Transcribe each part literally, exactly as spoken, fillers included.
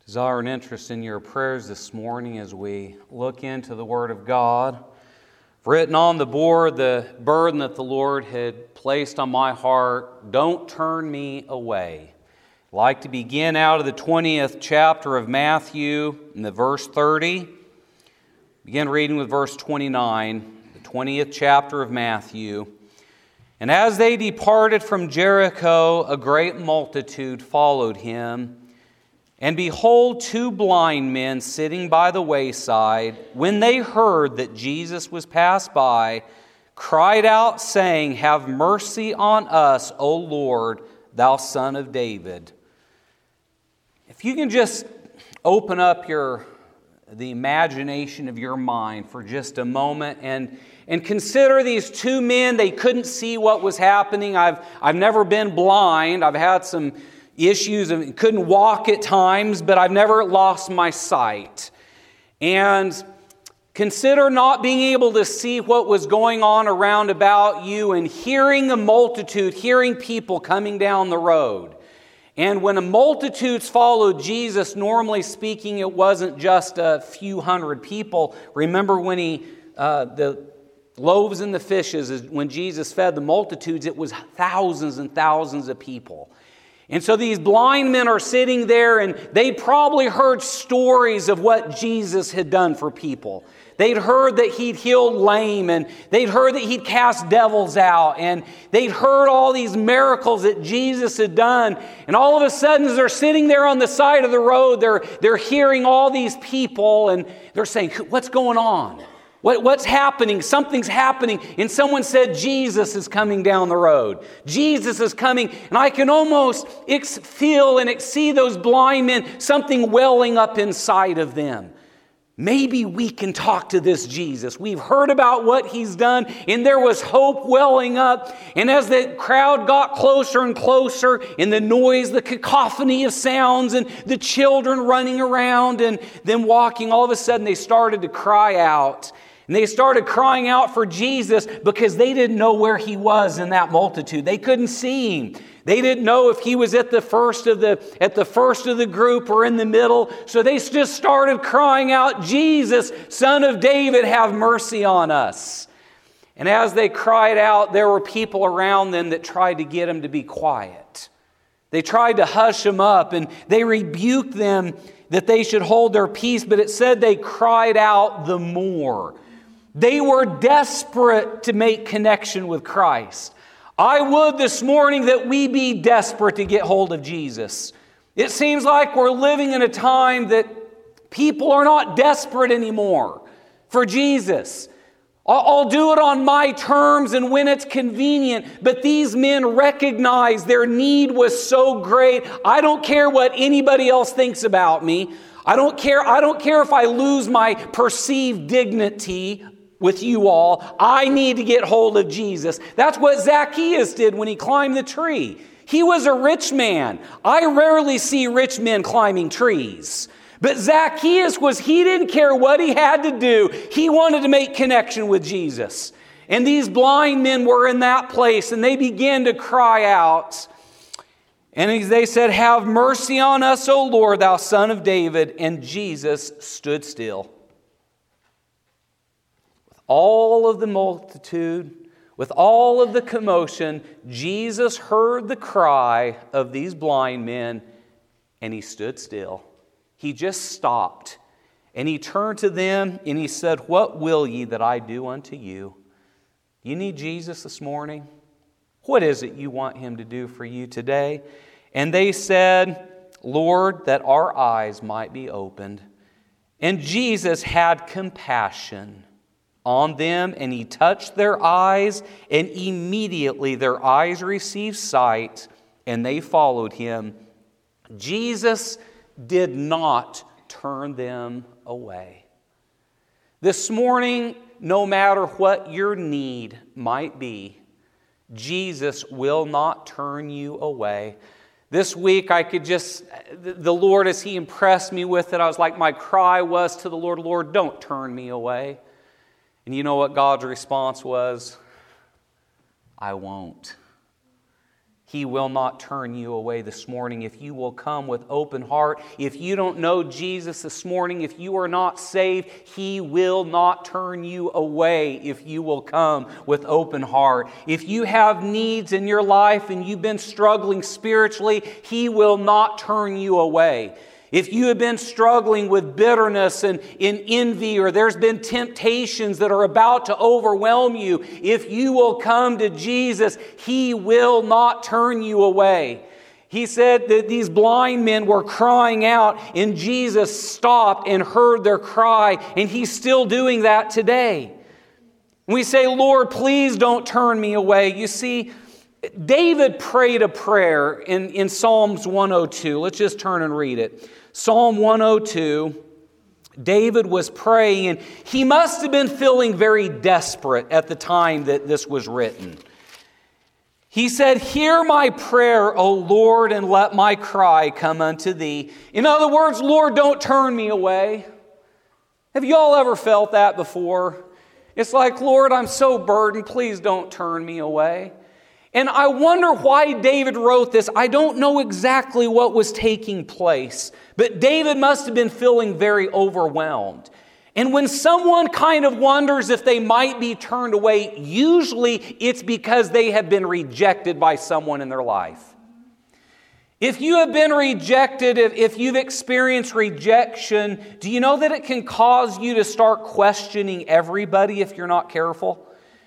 Desire and interest in your prayers this morning as we look into the Word of God. I've written on the board the burden that the Lord had placed on my heart, don't turn me away. I'd like to begin out of the twentieth chapter of Matthew in the verse thirty. Begin reading with verse twenty-nine, the twentieth chapter of Matthew. And as they departed from Jericho, a great multitude followed him. And behold, two blind men sitting by the wayside, when they heard that Jesus was passed by, cried out, saying, Have mercy on us, O Lord, thou Son of David. If you can just open up your the imagination of your mind for just a moment and, and consider these two men. They couldn't see what was happening. I've, I've never been blind. I've had some issues and couldn't walk at times, but I've never lost my sight. And consider not being able to see what was going on around about you and hearing a multitude, hearing people coming down the road. And when a multitudes followed Jesus, normally speaking, it wasn't just a few hundred people. Remember when he, uh, the loaves and the fishes, when Jesus fed the multitudes, it was thousands and thousands of people. And so these blind men are sitting there and they probably heard stories of what Jesus had done for people. They'd heard that he'd healed lame and they'd heard that he'd cast devils out and they'd heard all these miracles that Jesus had done. And all of a sudden, as they're sitting there on the side of the road, they're, they're hearing all these people and they're saying, what's going on? What, what's happening? Something's happening. And someone said, Jesus is coming down the road. Jesus is coming. And I can almost ex- feel and see those blind men, something welling up inside of them. Maybe we can talk to this Jesus. We've heard about what he's done, and there was hope welling up. And as the crowd got closer and closer, and the noise, the cacophony of sounds, and the children running around and them walking, all of a sudden they started to cry out. And they started crying out for Jesus because they didn't know where he was in that multitude. They couldn't see him. They didn't know if he was at the first of the at the first of the group or in the middle. So they just started crying out, Jesus, Son of David, have mercy on us. And as they cried out, there were people around them that tried to get him to be quiet. They tried to hush him up and they rebuked them that they should hold their peace. But it said they cried out the more. They were desperate to make connection with Christ. I would this morning that we be desperate to get hold of Jesus. It seems like we're living in a time that people are not desperate anymore for Jesus. I'll do it on my terms and when it's convenient. But these men recognized their need was so great. I don't care what anybody else thinks about me. I don't care, I don't care if I lose my perceived dignity with you all. I need to get hold of Jesus. That's what Zacchaeus did when he climbed the tree. He was a rich man. I rarely see rich men climbing trees. But Zacchaeus was, he didn't care what he had to do. He wanted to make connection with Jesus. And these blind men were in that place and they began to cry out. And they said, Have mercy on us, O Lord, thou Son of David. And Jesus stood still. All of the multitude, with all of the commotion, Jesus heard the cry of these blind men and he stood still. He just stopped and he turned to them and he said, What will ye that I do unto you? You need Jesus this morning? What is it you want him to do for you today? And they said, Lord, that our eyes might be opened. And Jesus had compassion on them, and he touched their eyes, and immediately their eyes received sight, and they followed him. Jesus did not turn them away. This morning, no matter what your need might be, Jesus will not turn you away. This week, I could just, the Lord, as he impressed me with it, I was like, my cry was to the Lord, Lord, don't turn me away. And you know what God's response was? I won't. He will not turn you away this morning if you will come with open heart. If you don't know Jesus this morning, if you are not saved, He will not turn you away if you will come with open heart. If you have needs in your life and you've been struggling spiritually, He will not turn you away. If you have been struggling with bitterness and in envy, or there's been temptations that are about to overwhelm you, if you will come to Jesus, He will not turn you away. He said that these blind men were crying out, and Jesus stopped and heard their cry, and He's still doing that today. We say, Lord, please don't turn me away. You see, David prayed a prayer in, in Psalms one oh two. Let's just turn and read it. Psalm one oh two, David was praying, and he must have been feeling very desperate at the time that this was written. He said, "Hear my prayer, O Lord, and let my cry come unto Thee." In other words, Lord, don't turn me away. Have you all ever felt that before? It's like, Lord, I'm so burdened, please don't turn me away. And I wonder why David wrote this. I don't know exactly what was taking place, but David must have been feeling very overwhelmed. And when someone kind of wonders if they might be turned away, usually it's because they have been rejected by someone in their life. If you have been rejected, if, if you've experienced rejection, do you know that it can cause you to start questioning everybody if you're not careful?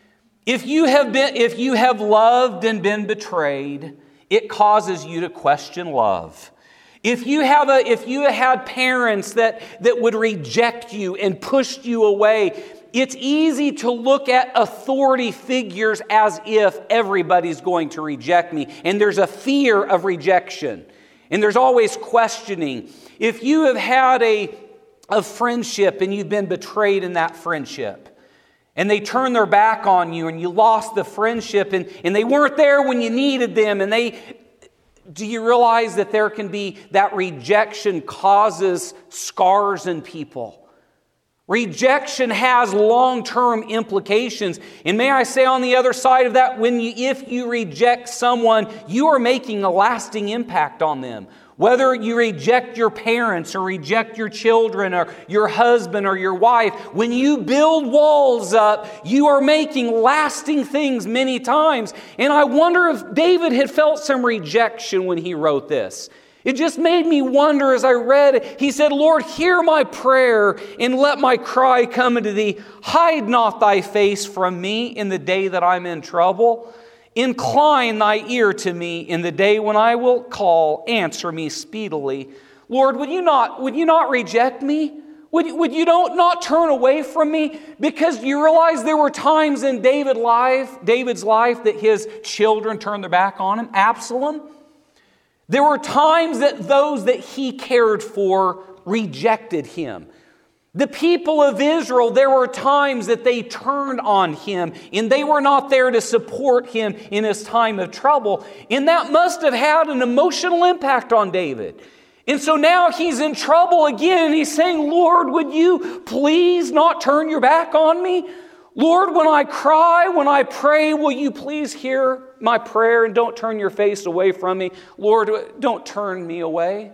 If you have been, if you have loved and been betrayed, it causes you to question love. If you have a, if you had parents that, that would reject you and pushed you away, it's easy to look at authority figures as if everybody's going to reject me. And there's a fear of rejection. And there's always questioning. If you have had a, a friendship and you've been betrayed in that friendship, and they turn their back on you and you lost the friendship, and, and they weren't there when you needed them, and they... Do you realize that there can be, that rejection causes scars in people? Rejection has long-term implications. And may I say on the other side of that, when you, if you reject someone, you are making a lasting impact on them. Whether you reject your parents or reject your children or your husband or your wife, when you build walls up, you are making lasting things many times. And I wonder if David had felt some rejection when he wrote this. It just made me wonder as I read it. He said, "Lord, hear my prayer and let my cry come unto Thee. Hide not Thy face from me in the day that I'm in trouble. Incline Thy ear to me in the day when I will call. Answer me speedily." Lord, would you not, would you not reject me? Would you, would you don't, not turn away from me? Because you realize there were times in David's life, David's life that his children turned their back on him. Absalom. There were times that those that he cared for rejected him. The people of Israel, there were times that they turned on him and they were not there to support him in his time of trouble. And that must have had an emotional impact on David. And so now he's in trouble again and he's saying, "Lord, would you please not turn your back on me? Lord, when I cry, when I pray, will you please hear my prayer and don't turn your face away from me? Lord, don't turn me away.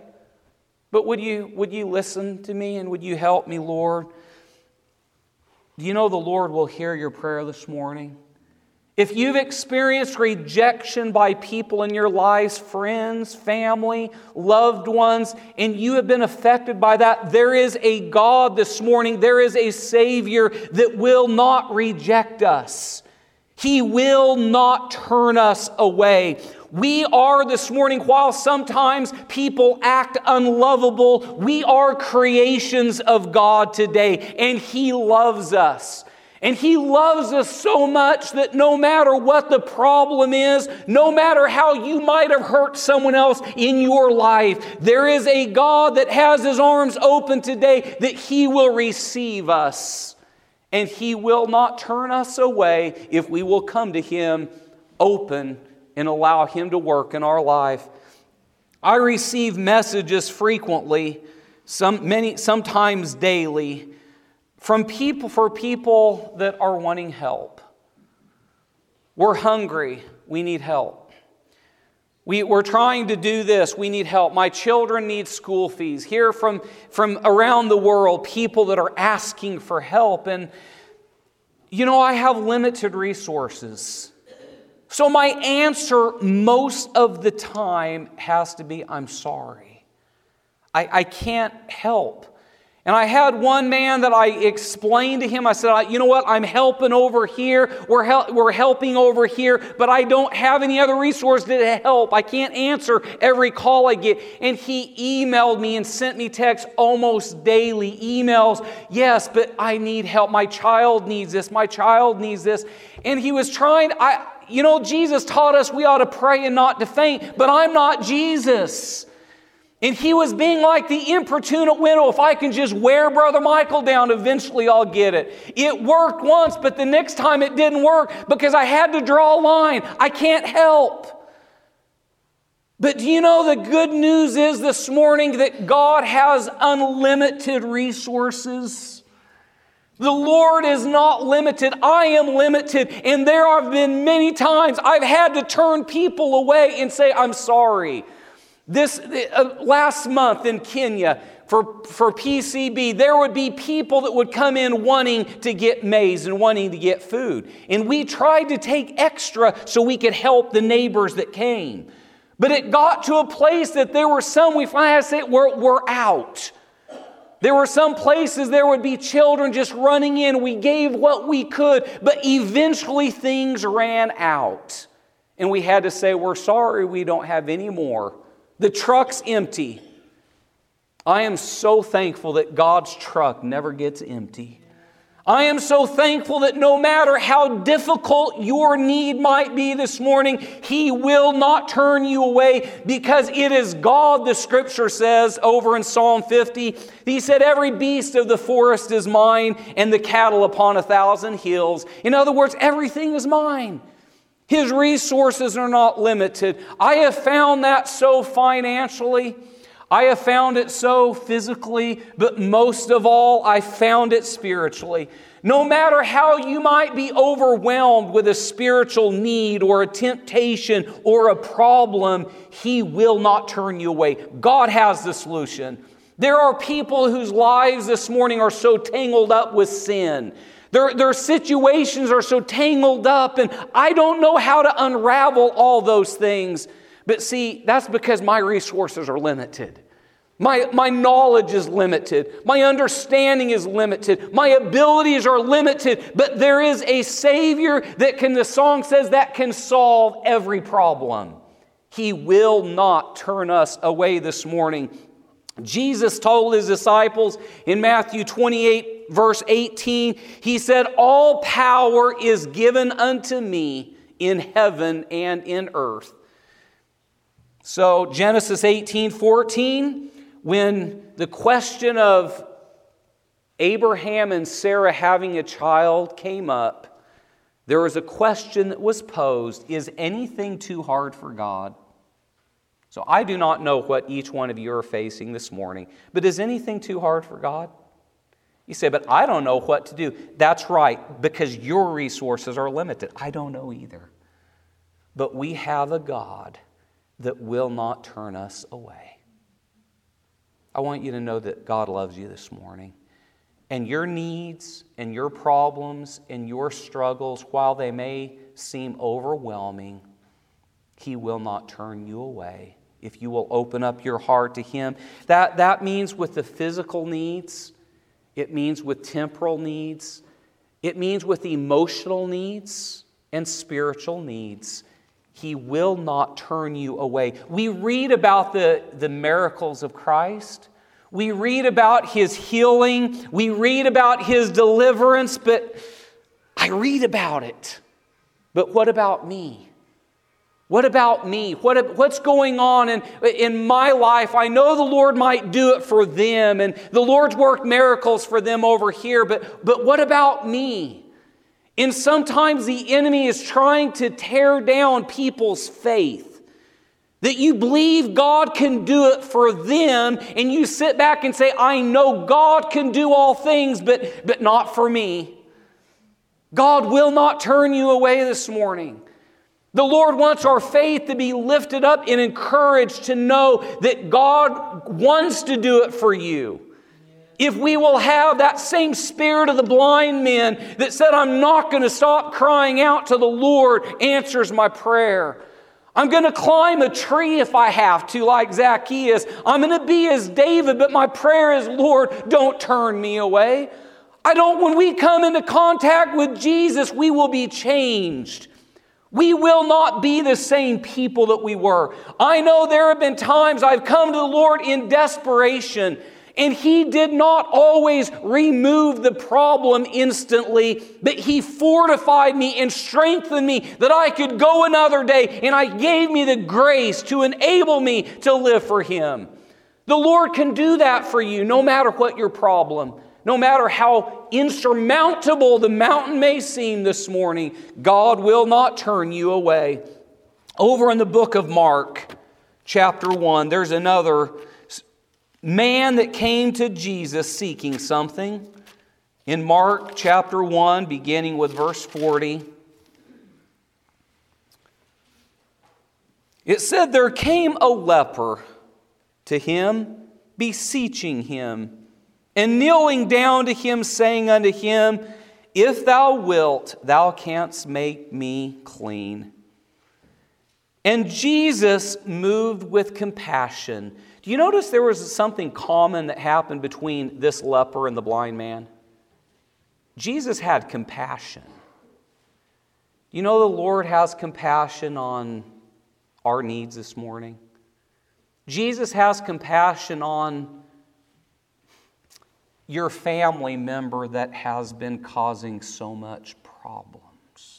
But would you, would you listen to me and would you help me, Lord?" Do you know the Lord will hear your prayer this morning? If you've experienced rejection by people in your lives, friends, family, loved ones, and you have been affected by that, there is a God this morning, there is a Savior that will not reject us. He will not turn us away. We are this morning, while sometimes people act unlovable, we are creations of God today, and He loves us. And He loves us so much that no matter what the problem is, no matter how you might have hurt someone else in your life, there is a God that has His arms open today that He will receive us. And He will not turn us away if we will come to Him open and allow Him to work in our life. I receive messages frequently, some many sometimes daily, from people for people that are wanting help. We're hungry, we need help. We, we're trying to do this. We need help. My children need school fees. Here from, from around the world, people that are asking for help. And, you know, I have limited resources. So my answer most of the time has to be, I'm sorry. I, I can't help. And I had one man that I explained to him, I said, you know what, I'm helping over here, we're, hel- we're helping over here, but I don't have any other resources to help. I can't answer every call I get. And he emailed me and sent me texts almost daily, emails, yes, but I need help. My child needs this, my child needs this. And he was trying, I, you know, Jesus taught us we ought to pray and not to faint, but I'm not Jesus. And he was being like the importunate widow. If I can just wear Brother Michael down, eventually I'll get it. It worked once, but the next time it didn't work because I had to draw a line. I can't help. But do you know the good news is this morning that God has unlimited resources? The Lord is not limited. I am limited. And there have been many times I've had to turn people away and say, I'm sorry. This uh, last month in Kenya for, for P C B, there would be people that would come in wanting to get maize and wanting to get food. And we tried to take extra so we could help the neighbors that came. But it got to a place that there were some, we finally had to say, we're, we're out. There were some places there would be children just running in. We gave what we could, but eventually things ran out. And we had to say, we're sorry, we don't have any more. The truck's empty. I am so thankful that God's truck never gets empty. I am so thankful that no matter how difficult your need might be this morning, He will not turn you away because it is God, the Scripture says over in Psalm fifty. He said, every beast of the forest is mine and the cattle upon a thousand hills. In other words, everything is mine. His resources are not limited. I have found that so financially. I have found it so physically, but most of all, I found it spiritually. No matter how you might be overwhelmed with a spiritual need or a temptation or a problem, He will not turn you away. God has the solution. There are people whose lives this morning are so tangled up with sin. Their, their situations are so tangled up, and I don't know how to unravel all those things. But see, that's because my resources are limited. My, my knowledge is limited. My understanding is limited. My abilities are limited. But there is a Savior that can, the song says, that can solve every problem. He will not turn us away this morning. Jesus told His disciples in Matthew twenty-eight, verse eighteen, He said, all power is given unto me in heaven and in earth. So Genesis eighteen fourteen, when the question of Abraham and Sarah having a child came up, there was a question that was posed, is anything too hard for God? So I do not know what each one of you are facing this morning, but is anything too hard for God? You say, but I don't know what to do. That's right, because your resources are limited. I don't know either. But we have a God that will not turn us away. I want you to know that God loves you this morning. And your needs and your problems and your struggles, while they may seem overwhelming, He will not turn you away if you will open up your heart to Him. That, that means with the physical needs. It means with temporal needs. It means with emotional needs and spiritual needs. He will not turn you away. We read about the, the miracles of Christ. We read about His healing. We read about His deliverance, but I read about it. But what about me? What about me? What, what's going on in, in my life? I know the Lord might do it for them, and the Lord's worked miracles for them over here, but, but what about me? And sometimes the enemy is trying to tear down people's faith. That you believe God can do it for them, and you sit back and say, I know God can do all things, but, but not for me. God will not turn you away this morning. The Lord wants our faith to be lifted up and encouraged to know that God wants to do it for you. If we will have that same spirit of the blind men that said, I'm not going to stop crying out to the Lord, answers my prayer. I'm going to climb a tree if I have to, like Zacchaeus. I'm going to be as David, but my prayer is, Lord, don't turn me away. I don't, when we come into contact with Jesus, we will be changed. We will not be the same people that we were. I know there have been times I've come to the Lord in desperation, and He did not always remove the problem instantly, but He fortified me and strengthened me that I could go another day, and I gave me the grace to enable me to live for Him. The Lord can do that for you no matter what your problem. No matter how insurmountable the mountain may seem this morning, God will not turn you away. Over in the book of Mark, chapter one, there's another man that came to Jesus seeking something. In Mark chapter one, beginning with verse forty, it said, there came a leper to him, beseeching him, and kneeling down to him, saying unto him, if thou wilt, thou canst make me clean. And Jesus, moved with compassion. Do you notice there was something common that happened between this leper and the blind man? Jesus had compassion. Do you know the Lord has compassion on our needs this morning? Jesus has compassion on your family member that has been causing so much problems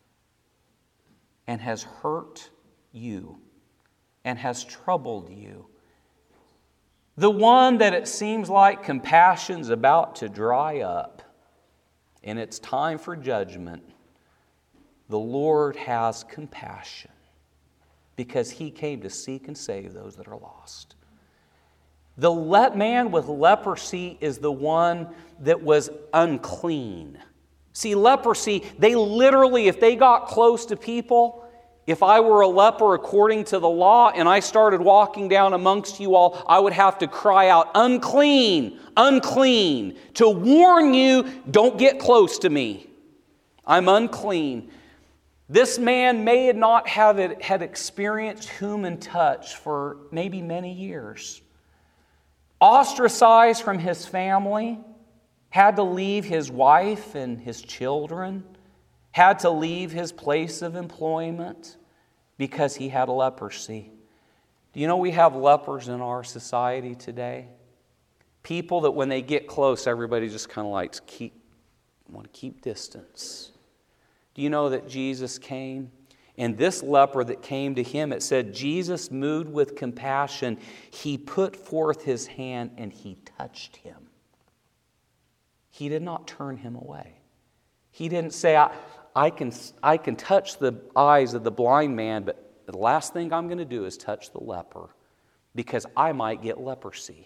and has hurt you and has troubled you. The one that it seems like compassion's about to dry up and it's time for judgment. The Lord has compassion because He came to seek and save those that are lost. The le- man with leprosy is the one that was unclean. See, leprosy, they literally, if they got close to people, if I were a leper according to the law and I started walking down amongst you all, I would have to cry out, unclean, unclean, to warn you, don't get close to me. I'm unclean. This man may not have it, had experienced human touch for maybe many years. Ostracized from his family, had to leave his wife and his children, had to leave his place of employment because he had leprosy. Do you know we have lepers in our society today? People that when they get close, everybody just kind of likes keep want to keep distance. Do you know that Jesus came? And this leper that came to him, it said, Jesus, moved with compassion, He put forth His hand and He touched him. He did not turn him away. He didn't say, I, I, can, I can touch the eyes of the blind man, but the last thing I'm going to do is touch the leper because I might get leprosy.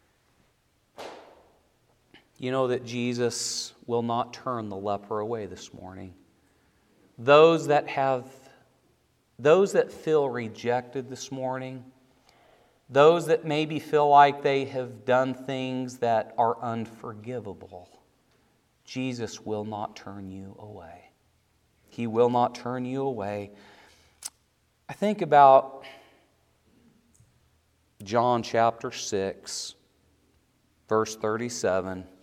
You know that Jesus will not turn the leper away this morning. Those that have Those that feel rejected this morning, those that maybe feel like they have done things that are unforgivable, Jesus will not turn you away. He will not turn you away. I think about John chapter six, verse thirty-seven. It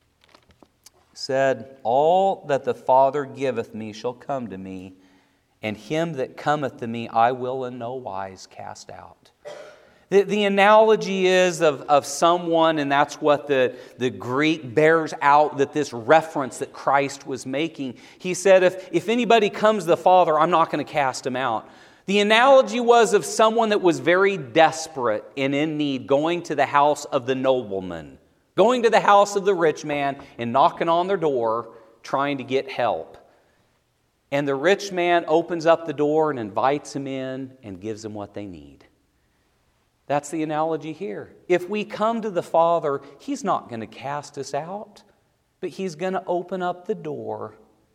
said, all that the Father giveth me shall come to me, and him that cometh to me I will in no wise cast out. The, the analogy is of, of someone, and that's what the, the Greek bears out, that this reference that Christ was making. He said, if, if anybody comes to the Father, I'm not going to cast him out. The analogy was of someone that was very desperate and in need, going to the house of the nobleman, going to the house of the rich man and knocking on their door, trying to get help. And the rich man opens up the door and invites him in and gives them what they need. That's the analogy here. If we come to the Father, He's not going to cast us out, but He's going to open up the door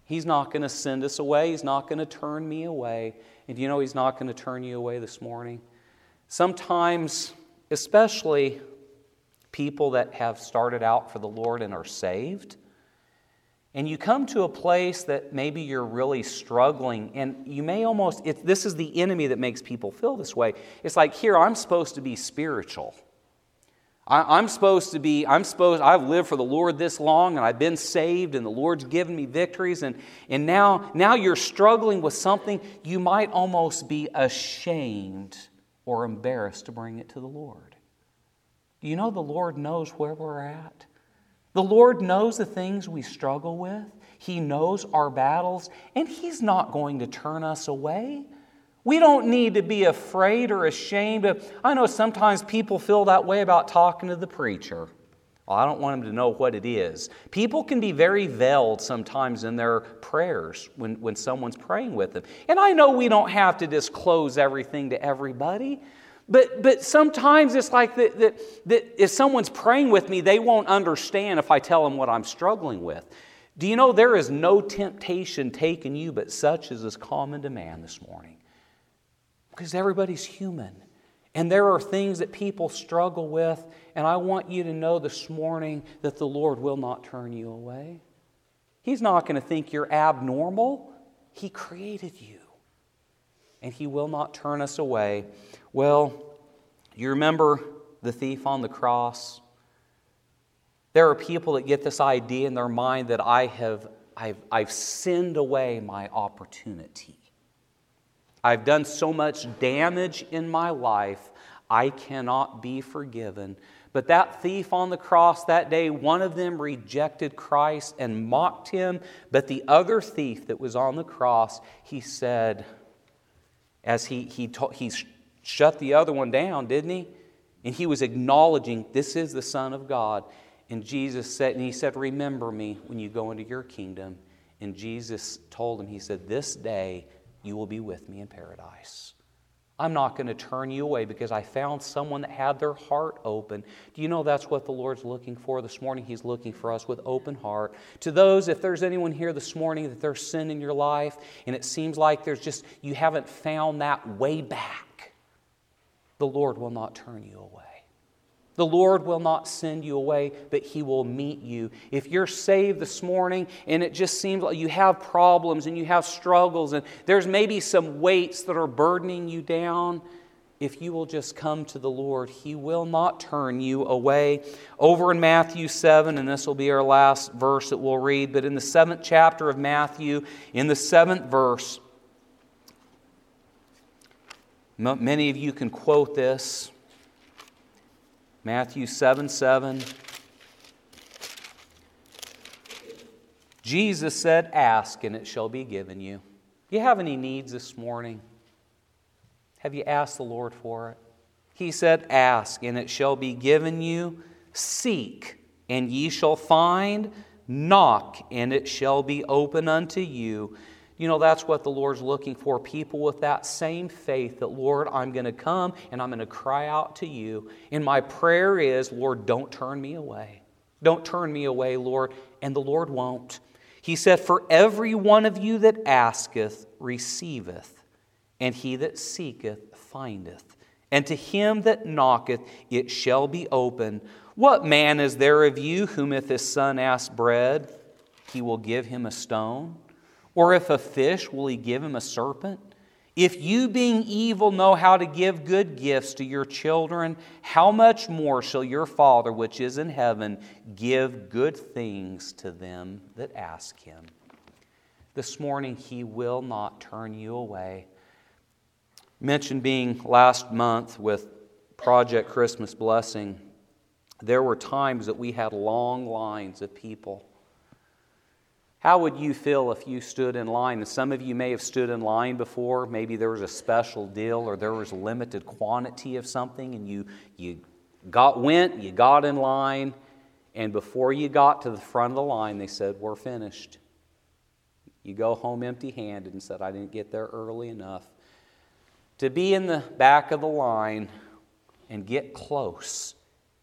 He's not going to send us away. He's not going to turn me away. And do you know He's not going to turn you away this morning? Sometimes, especially people that have started out for the Lord and are saved, and you come to a place that maybe you're really struggling, and you may almost, it, this is the enemy that makes people feel this way. It's like, here, I'm supposed to be spiritual. I, I'm supposed to be, I'm supposed, I've lived for the Lord this long, and I've been saved, and the Lord's given me victories, and, and now, now you're struggling with something, you might almost be ashamed or embarrassed to bring it to the Lord. Do you know the Lord knows where we're at? The Lord knows the things we struggle with. He knows our battles, and He's not going to turn us away. We don't need to be afraid or ashamed of. I know sometimes people feel that way about talking to the preacher. Well, I don't want them to know what it is. People can be very veiled sometimes in their prayers when, when someone's praying with them. And I know we don't have to disclose everything to everybody, but, but sometimes it's like that, that, that if someone's praying with me, they won't understand if I tell them what I'm struggling with. Do you know there is no temptation taken you but such as is common to man this morning? Because everybody's human. And there are things that people struggle with, and I want you to know this morning that the Lord will not turn you away. He's not going to think you're abnormal. He created you. And He will not turn us away. Well, you remember the thief on the cross? There are people that get this idea in their mind that I have, I've, I've sinned away my opportunity. I've done so much damage in my life, I cannot be forgiven. But that thief on the cross that day, one of them rejected Christ and mocked Him. But the other thief that was on the cross, he said, as he, he, to, he shut the other one down, didn't he? And he was acknowledging, this is the Son of God. And Jesus said, and he said, remember me when you go into your kingdom. And Jesus told him, He said, this day you will be with me in paradise. I'm not going to turn you away because I found someone that had their heart open. Do you know that's what the Lord's looking for this morning? He's looking for us with open heart. To those, if there's anyone here this morning that there's sin in your life and it seems like there's just, you haven't found that way back, the Lord will not turn you away. The Lord will not send you away, but He will meet you. If you're saved this morning and it just seems like you have problems and you have struggles and there's maybe some weights that are burdening you down, if you will just come to the Lord, He will not turn you away. Over in Matthew seven, and this will be our last verse that we'll read, but in the seventh chapter of Matthew, in the seventh verse, many of you can quote this. Matthew seven seven. Jesus said, ask and it shall be given you. Do you have any needs this morning? Have you asked the Lord for it? He said, ask and it shall be given you. Seek and ye shall find. Knock and it shall be open unto you. You know, that's what the Lord's looking for. People with that same faith that, Lord, I'm going to come and I'm going to cry out to you. And my prayer is, Lord, don't turn me away. Don't turn me away, Lord. And the Lord won't. He said, for every one of you that asketh, receiveth. And he that seeketh, findeth. And to him that knocketh, it shall be open. What man is there of you whom if his son asks bread, he will give him a stone? Or if a fish, will he give him a serpent? If you, being evil, know how to give good gifts to your children, how much more shall your Father which is in heaven give good things to them that ask Him? This morning, He will not turn you away. I mentioned being last month with Project Christmas Blessing. There were times that we had long lines of people. How would you feel if you stood in line? And some of you may have stood in line before. Maybe there was a special deal or there was a limited quantity of something and you, you got went, you got in line, and before you got to the front of the line, they said, we're finished. You go home empty-handed and said, I didn't get there early enough. To be in the back of the line and get close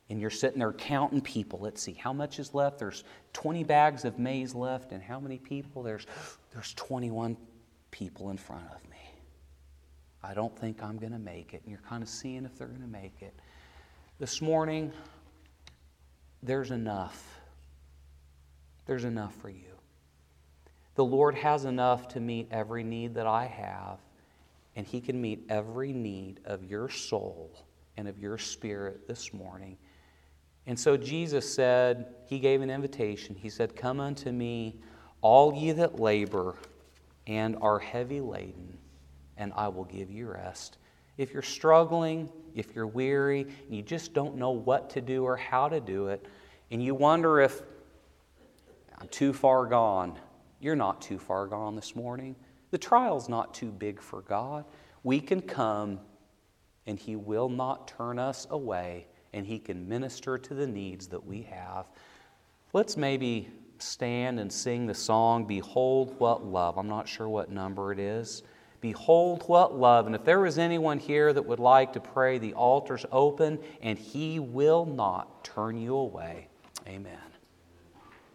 And you're sitting there counting people. Let's see, how much is left? There's twenty bags of maize left. And how many people? There's, there's twenty-one people in front of me. I don't think I'm going to make it. And you're kind of seeing if they're going to make it. This morning, there's enough. There's enough for you. The Lord has enough to meet every need that I have. And He can meet every need of your soul and of your spirit this morning. And so Jesus said, He gave an invitation. He said, "Come unto me, all ye that labor and are heavy laden, and I will give you rest." If you're struggling, if you're weary, and you just don't know what to do or how to do it, and you wonder if I'm too far gone, you're not too far gone this morning. The trial's not too big for God. We can come, and He will not turn us away, and He can minister to the needs that we have. Let's maybe stand and sing the song, "Behold What Love." I'm not sure what number it is. Behold what love. And if there was anyone here that would like to pray, the altar's open, and He will not turn you away. Amen.